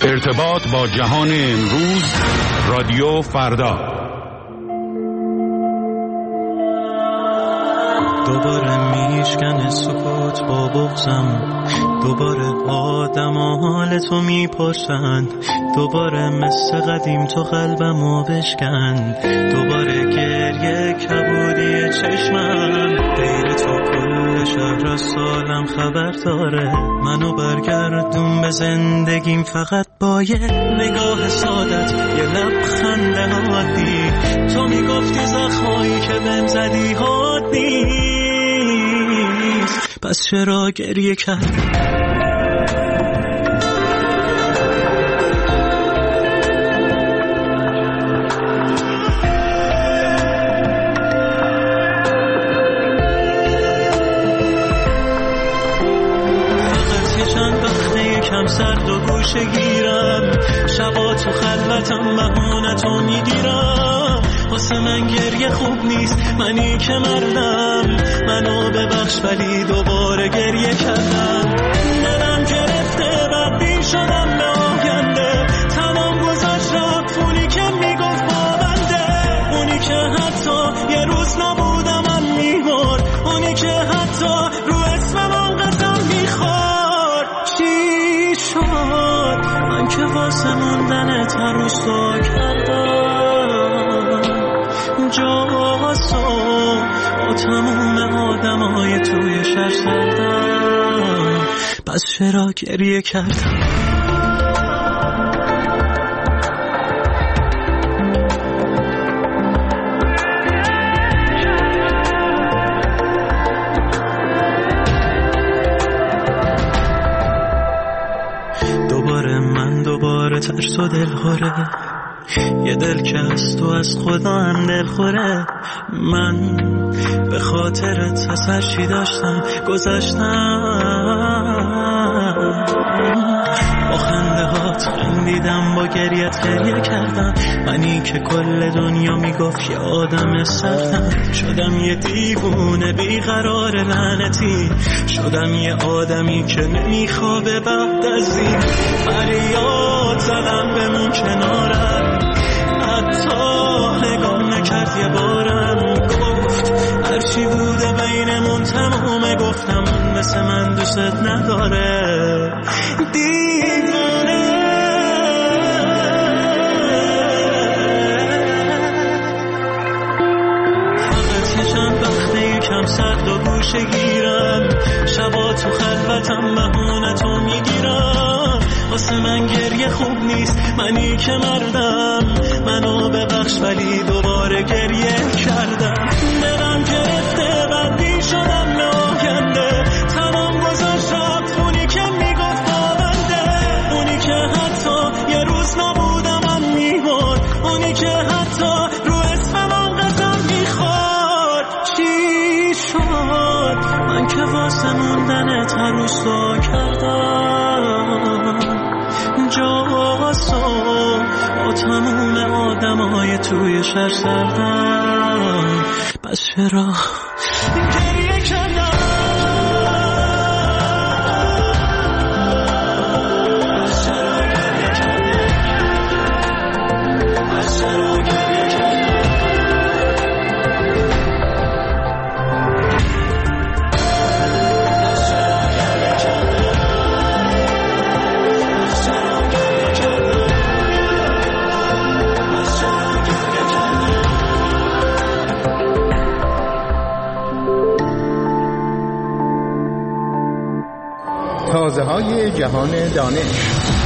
ارتباط با جهان امروز، رادیو فردا. دوباره میشکنه سکوت با بغضم، دوباره آدم حال تو میپرسند، دوباره مثل قدیم تو قلبمو بشکن، دوباره گریه کبودی چشمم، غیر تو کل شهر از سالم خبر داره، منو برگردون به زندگیم فقط با یه نگاه سادت، یه لبخند عادی. تو میگفتی زخمایی که بهم زدی عادی نیست، پس چرا گریه کردی؟ سرد و گوشه گیرم، شبا تو خلوتم بهونتو میگیرم، واسه من گریه خوب نیست، منی که مردم، منو ببخش ولی دوباره گریه کردم، دلم گرفته بدبین شدم به آینده، تمام گذشت رفت اونی که میگفت با بنده، اونی که حتی یه روز نبودم من میمرد، اونی که حتی رو اسمم قسم میخورد. چی شد من که واسه موندنت هر روز تو کردم جاسو با تموم آدمای توی شهر سردم، پس چرا گریه کردم؟ دوباره ترس و دلخوره، یه دل که از تو از خدا هم دلخوره، من به خاطرت از هر چی داشتم گذاشتم، با خنده هات خندیدم، با گریت گریه کردم، منی که کل دنیا میگفت یه آدم سردم، شدم یه دیوونه بیقرار لعنتی، شدم یه آدمی که نمیخوابه بعد از این، فریاد زدم بمون کنارم، حتی نگاه نکرد یه بارم، گفت هرچی بوده بینمون تمومه، گفتم اون مثل من دوست نداره، دیوونه. فقط یه چند وقته یکم سرد و گوشه گیرم، شبا تو خلوتم بهونتو میگیرم، واسه من گریه خوب نیست، منی که مردم، منو ببخش ولی دوباره گریه کردم، دلم گرفته بدبین شدم به آینده، تمام گذاشت رفت اونی که میگفت با بنده، اونی که حتی یه روز نبودم من میمرد، اونی که حتی رو اسمم قسم میخورد. چی شد من که واسه موندنت هر روز تو کردم جاسو با تموم آدمای توی شهر سردم، پس چرا گریه کردم؟ تازه‌های جهان دانش.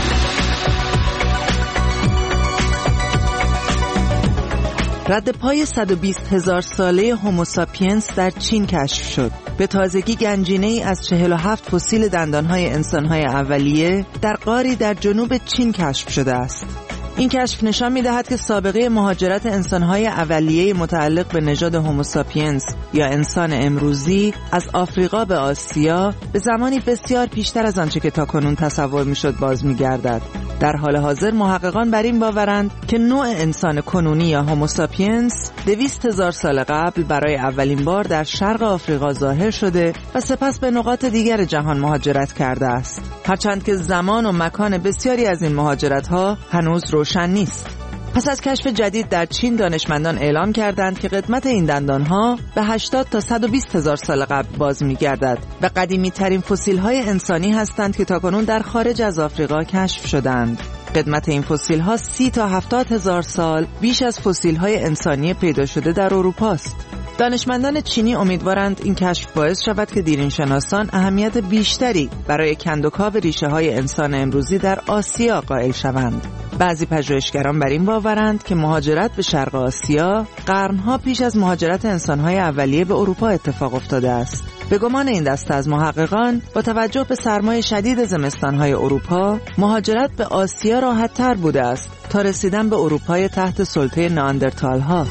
رد پای 120,000 ساله هوموساپینس در چین کشف شد. به تازگی گنجینه‌ای از 47 فسیل دندان‌های انسان‌های اولیه در غاری در جنوب چین کشف شده است. این کشف نشان می‌دهد که سابقه مهاجرت انسان‌های اولیه متعلق به نژاد هوموساپینس یا انسان امروزی از آفریقا به آسیا به زمانی بسیار پیشتر از آنچه که تاکنون تصور می‌شد باز می‌گردد. در حال حاضر محققان بر این باورند که نوع انسان کنونی یا هوموساپینس 200,000 سال قبل برای اولین بار در شرق آفریقا ظاهر شده و سپس به نقاط دیگر جهان مهاجرت کرده است. هرچند که زمان و مکان بسیاری از این مهاجرت‌ها هنوز روشن نیست. پس از کشف جدید در چین دانشمندان اعلام کردند که قدمت این دندانها به 80 تا 120,000 سال قبل باز می‌گردد و قدیمی ترین فسیل‌های انسانی هستند که تاکنون در خارج از آفریقا کشف شدند. قدمت این فسیل‌ها 30 تا 70,000 سال بیش از فسیل‌های انسانی پیدا شده در اروپا است. دانشمندان چینی امیدوارند این کشف باعث شود که دیرینشناسان اهمیت بیشتری برای کندوکاو ریشه‌های انسان امروزی در آسیا قائل شوند. بعضی پژوهشگران بر این باورند که مهاجرت به شرق آسیا قرنها پیش از مهاجرت انسان‌های اولیه به اروپا اتفاق افتاده است. به گمان این دسته از محققان با توجه به سرمای شدید زمستان‌های اروپا، مهاجرت به آسیا راحت‌تر بوده است تا رسیدن به اروپای تحت سلطه نئاندرتال‌ها.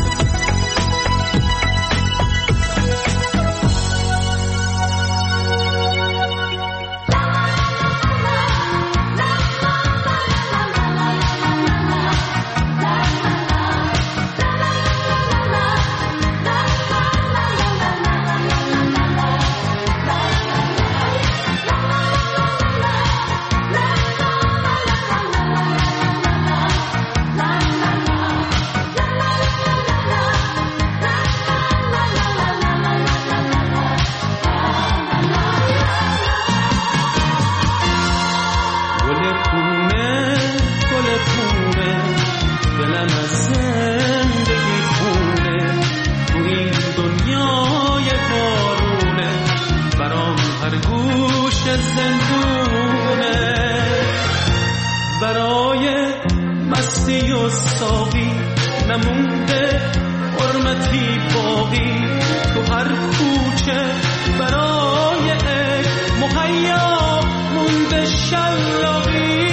برای مستی و ساقی نمونده حرمتی باقی تو هر کوچه برای عشق مهیا مونده شلاقی.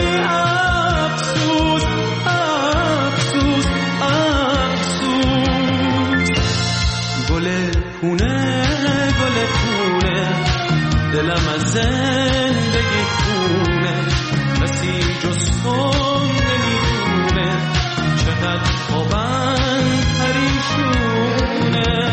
افسوس افسوس افسوس گل پونه دلم از زندگی خونه کسی جز تو نمیدونه چقدر خوابم پریشونه.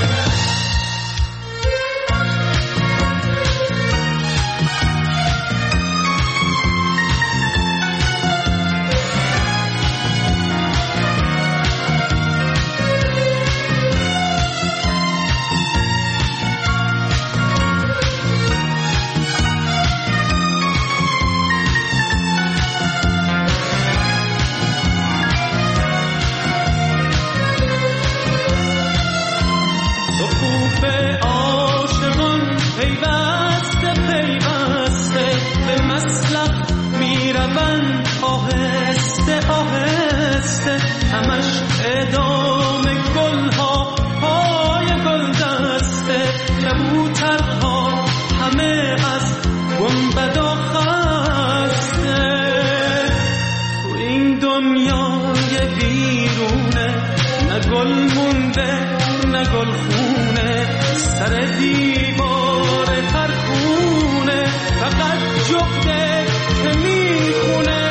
همش ادامه گلها پای گل دسته کبوترها همه از گنبدا خسته. تو این دنیای بیرونه نه گل مونده نه گل خونه سر دیوار هر خونه فقط جفته که میخونه.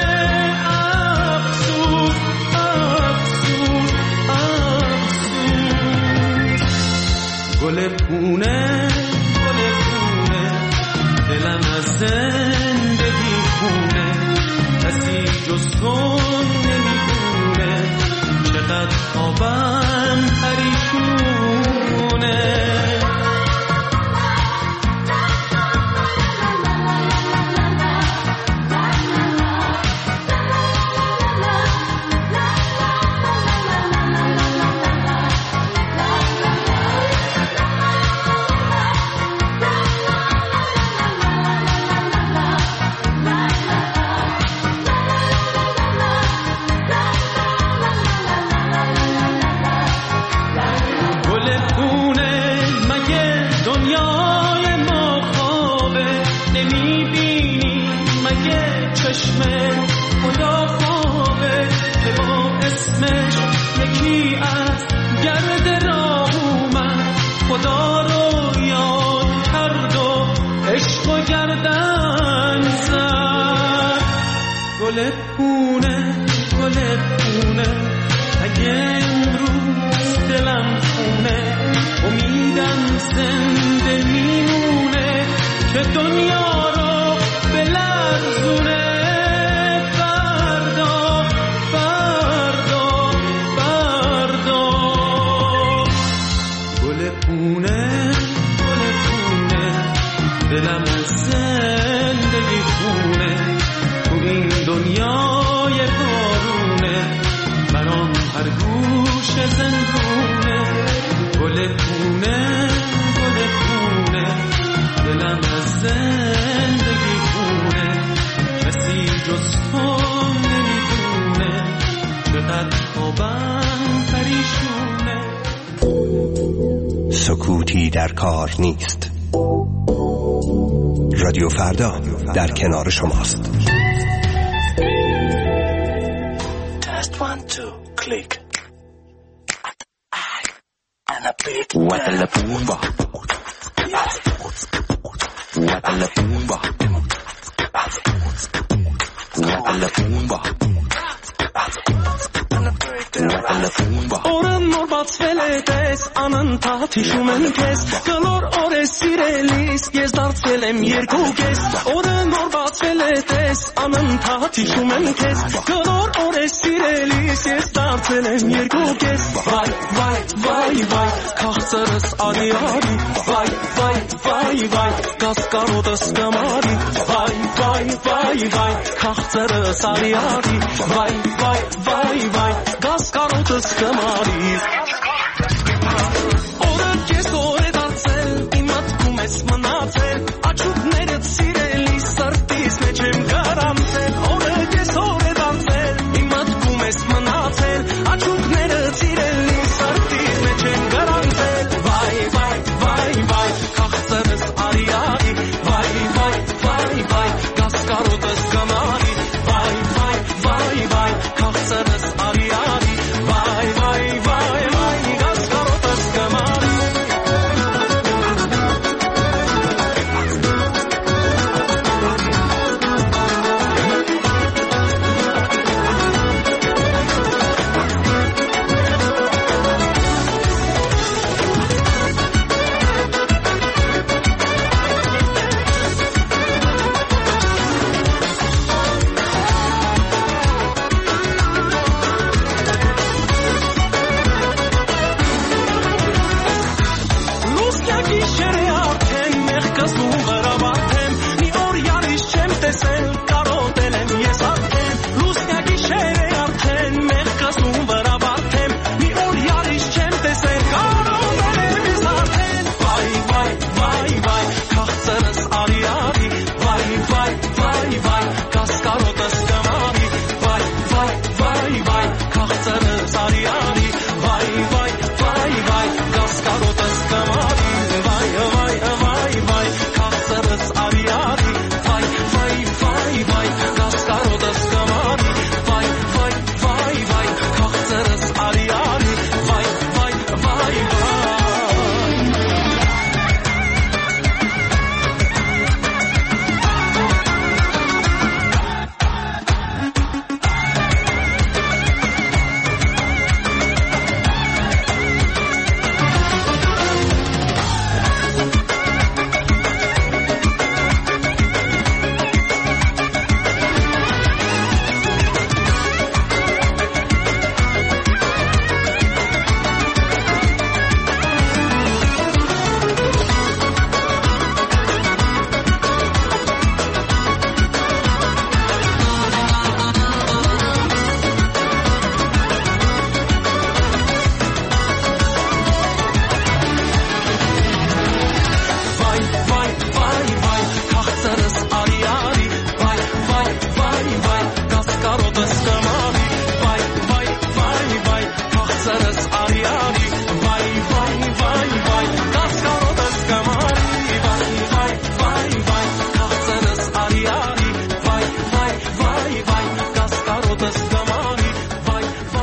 گل پونه دلم از زندگی خونه کسی جز تو نمیدونه چقدر خوابم پریشونه. گل پونه اگه امروز دلم خونه امیدم زنده میمونه که دنیا رو بلرزونه. فردا گل پونه دلم از زندگی خونه تو این دنیای بارونه برام هر گوش زندونه. گل پونه دلم از زندگی خونه کسی جز تو نمیدونه چقدر خوابم پریشونه. سکوتی در کار نیست. رادیو فردا در کنار شماست. Just want to click. What la pumba. What la pumba. What la pumba. Oren norbat sveletes anan tatişumen kes Galor ore sirelis gezdart selem yerguges Oren norbat sveletes anan tatişumen kes Galor ore sirelis gezdart selem yerguges Vay kahzarız ari Vay gaskarodas gamari Vay kahzarız ari Vay gaskarodas gamari Ora gesore darcel imat kumes manatel Açup neret sireli sartis necem garantel Ora gesore darcel imat kumes manatel Açup neret sireli sartis necem garantel Vay kahzarız ari Vay gaskarodas gamari Vay kahzarız ari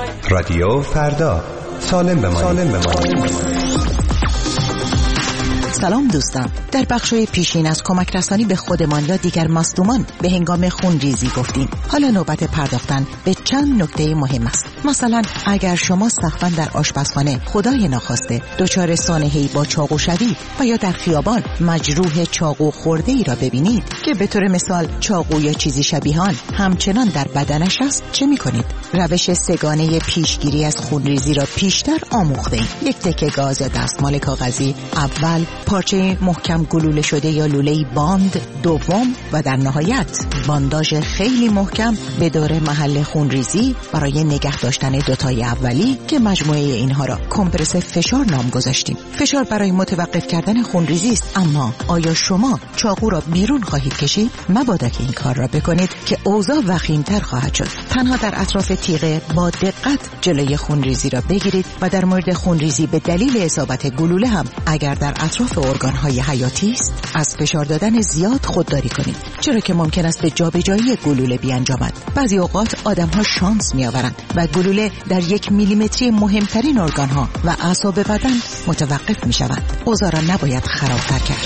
رادیو فردا، سالم بمانید. سلام دوستان. در بخش‌های پیشین از کمک رسانی به خودمان یا دیگر مصدومان به هنگام خونریزی گفتیم. حالا نوبت پرداختن به چند نکته مهم است. مثلا اگر شما سقفاً در آشپزخانه خدای ناخواسته دچار سانحه‌ای با چاقو شوید و یا در خیابان مجروح چاقو خورده‌ای را ببینید که به طور مثال چاقو یا چیزی شبیه آن همچنان در بدنش است، چه می‌کنید؟ روش سگانه پیشگیری از خونریزی را پیشتر آموخته‌ایم. یک تکه گاز یا دستمال کاغذی، اول پارچه محکم گلوله شده یا لوله‌ای باند، دوم و در نهایت بانداژ خیلی محکم به دور محل خونریزی برای نگه داشتن دوتای اولی که مجموعه اینها را کمپرس فشار نام گذاشتیم. فشار برای متوقف کردن خونریزی است، اما آیا شما چاقو را بیرون خواهید کشید؟ مبادا که این کار را بکنید که اوضاع وخیم‌تر خواهد شد. تنها در اطراف تیغه با دقت جلوی خونریزی را بگیرید و در مورد خونریزی به دلیل اصابت گلوله هم اگر در اطراف ارگان‌های حیاتی است از فشار دادن زیاد خودداری کنید، چرا که ممکن است به جابجایی گلوله بیانجامد. بعضی اوقات آدم‌ها شانس می‌آورند و گلوله در 1 میلیمتری مهمترین ارگان‌ها و اعصاب بدن متوقف می‌شود. اوضاع را نباید خرابتر کرد.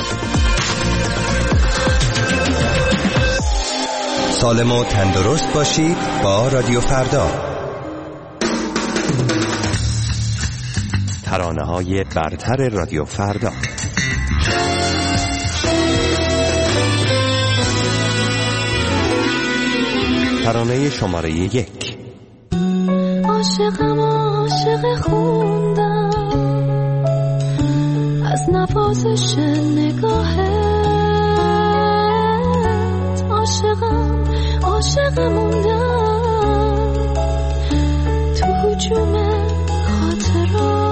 سالم و تندرست باشید با رادیو فردا. ترانه‌های برتر رادیو فردا. ترانه شماره 1. عاشقم عاشق خوندم از نوازش نگاهت، عاشقم عاشق موندم تو هجوم خاطرات.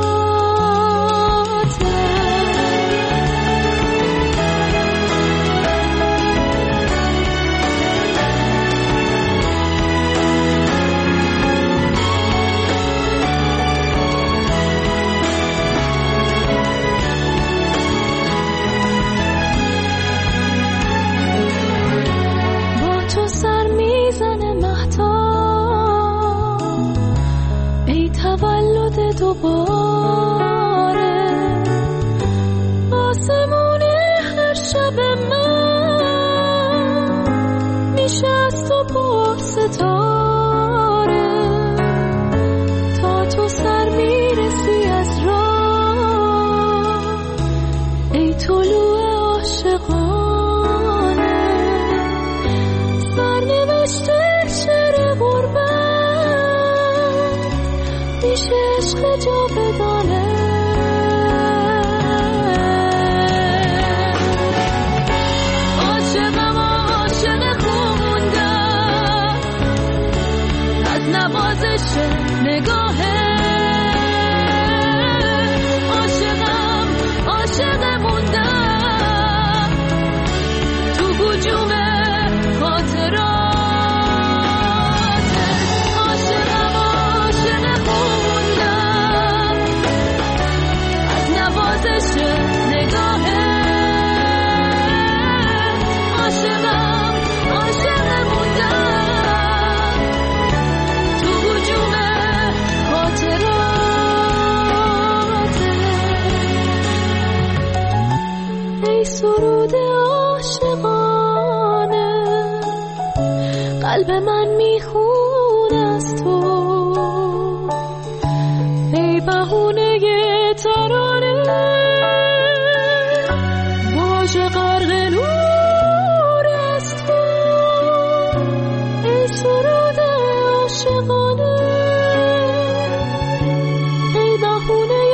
دوباره آسمون هر شب من میشه از تو با ستاره تا تو سر میرسی از راه ای طلوع عاشقانه سرنوشته شعر غربت میشه عشق جاودانه. عاشقم عاشق خوندم از نوازش نگاهه، عاشقم عاشق موندم تو هجوم خاطرات. سرود عاشقانه قلب من میخون از تو ای بهونه ترانه باج غرق نور از تو ای سرود عاشقانه ای بهونه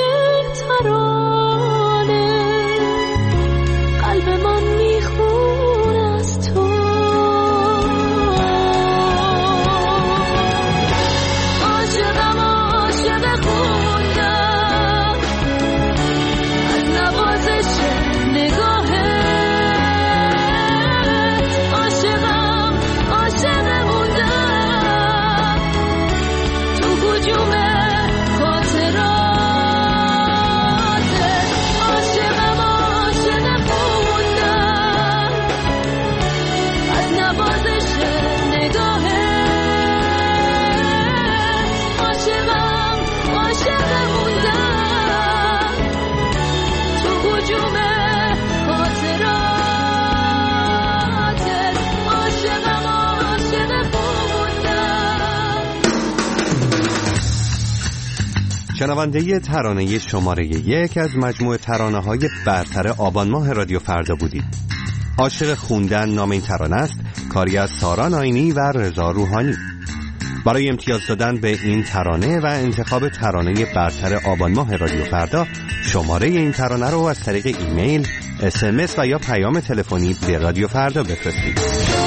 ترانه قلب من میخون از تو. شنونده ترانه شماره 1 از مجموعه ترانه‌های برتر آبان ماه رادیو فردا بودید. عاشق خوندن نام این ترانه است، کاری از سارا ناینی و رضا روحانی. برای امتیاز دادن به این ترانه و انتخاب ترانه برتر آبان ماه رادیو فردا، شماره این ترانه رو از طریق ایمیل، SMS و یا پیام تلفنی به رادیو فردا بفرستید.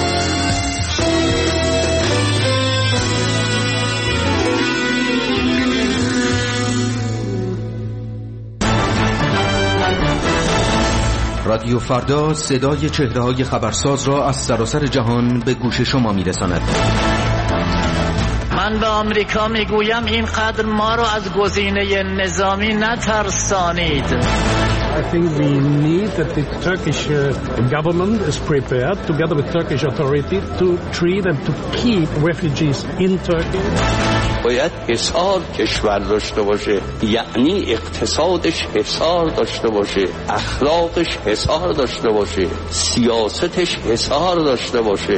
رادیو فردا صدای چهره‌های خبرساز را از سراسر جهان به گوش شما می‌رساند. من به آمریکا میگویم اینقدر ما رو از گزینه نظامی نترسانید. I think we need that the Turkish government is prepared together with Turkish authority to treat and to keep refugees in Turkey. باید حصار کشور داشته باشه، یعنی اقتصادش حصار داشته باشه، اخلاقش حصار داشته باشه، سیاستش حصار داشته باشه.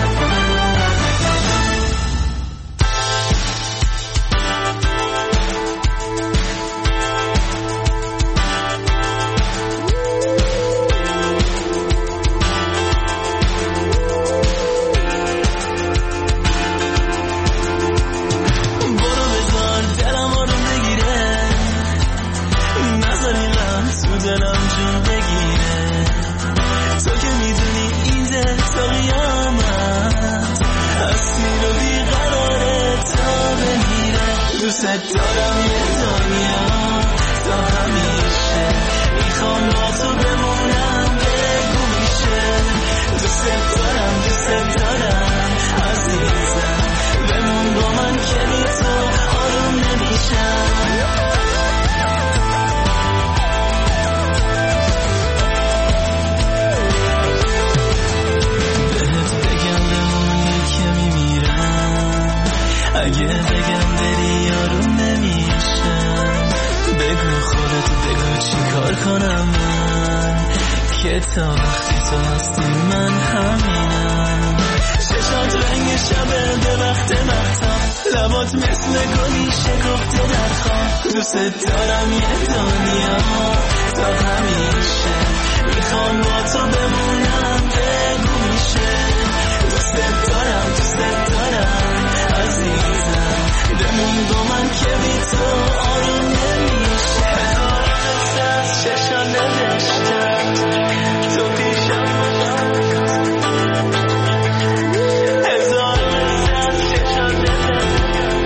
تا وقتی تو هستی من همینم. ششات رنگ شبه به وقت مختم، لبات مثل گلی شکفته در خواب. دوست دارم یه دنیا تا همیشه، میخوام با تو بمونم بگو میشه. دوست دارم عزیزم، بمون با من که بی تو آروم نمیشه. هزار قصه از چشم نوشتم، تو پیشم هزار قصه از چشم نوشتم،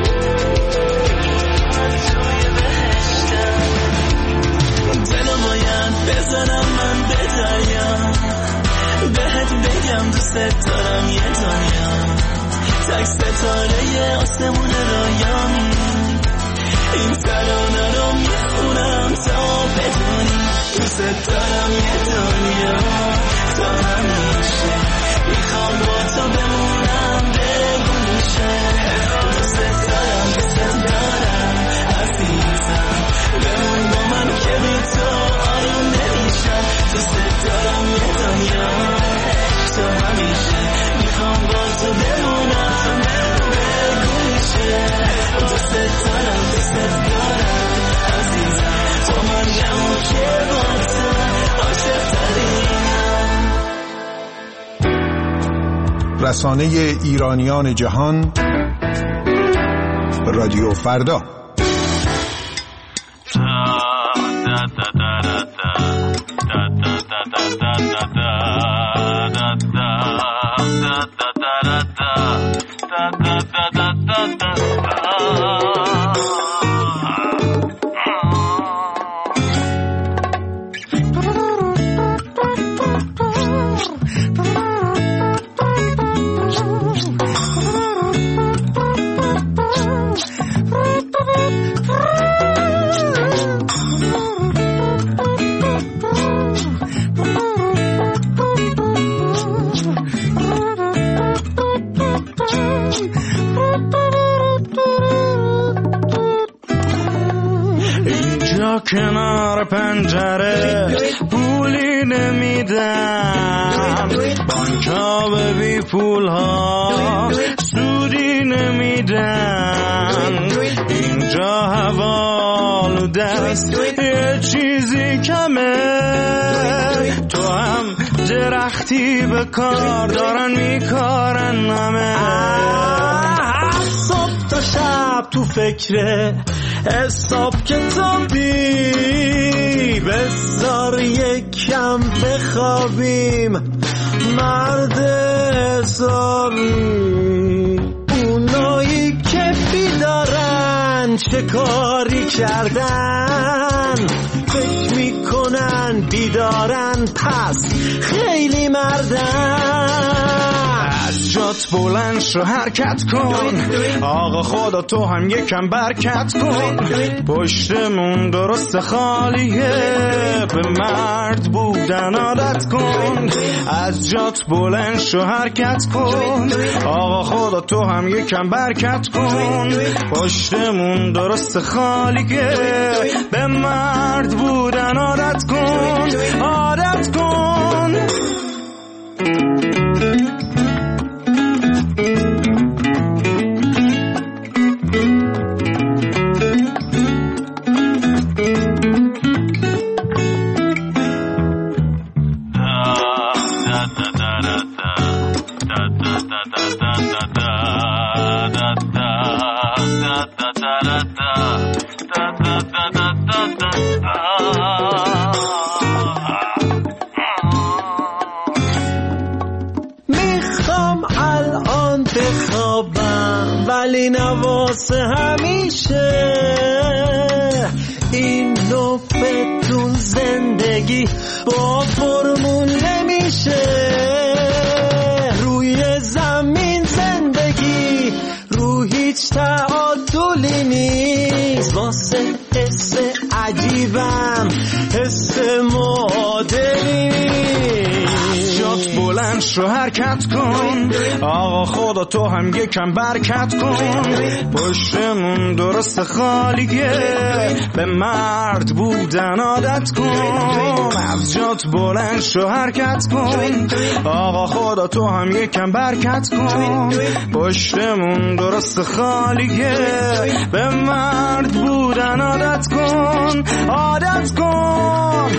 توی بهشتم. دلو باید بزنم من به دریا، بهت بگم دوست دارم یه دنیا. تک ستاره آسمون رایامی، این ترانه رو میخونم تا بدونی. دوست دارم یه دنیا تا همیشه، میخوام با تو بمونم بگو میشه. دوست دارم عزیزم، بمون با من که بی تو آروم نمیشم. دوست دارم یه دنیا تا همیشه، میخوام با تو بمونم بگو میشه. دوست دارم عزیزم، تو من جمع که با تو عاشق ترینم. رسانه ایرانیان جهان، رادیو فردا. کنار پنجره پولی نمیدم، بانک‌ها به بی پول‌ها سودی نمیدن. اینجا هوا رفتی به کار دارن میکارن همه. صبح تا شب تو فکر حساب کتابی، بذار یکم بخوابیم مرد حسابی. اونایی که بیدارن چه کاری کردن، فکر میکنن بیدارن پس خیلی مردن. از جات بلند شو حرکت کن، آقا خدا تو هم یکم برکت کن. پشتمون درست خالیه، به مرد بودن عادت کن. از جات بلند شو حرکت کن، آقا خدا تو هم یکم برکت کن. پشتمون درست خالیه، به مرد بودن عادت کن، عادت کن. میخوام الان بخوابم ولی نواسه همیشه. این نوفتون زندگی با فرمون نمیشه. روی زمین زندگی رو هیچ تعادلی نیست. واسه حس عجیبم حس معادلی نیست. جات بلند شو حرکت کن، آقا خدا تو هم یکم برکت کن. پشتمون درست خالیه، به مرد بودن عادت کن. از جات بلند شو حرکت کن، آقا خدا تو هم یکم برکت کن. پشتمون درست خالیه، به مرد بودن عادت کن، عادت کن.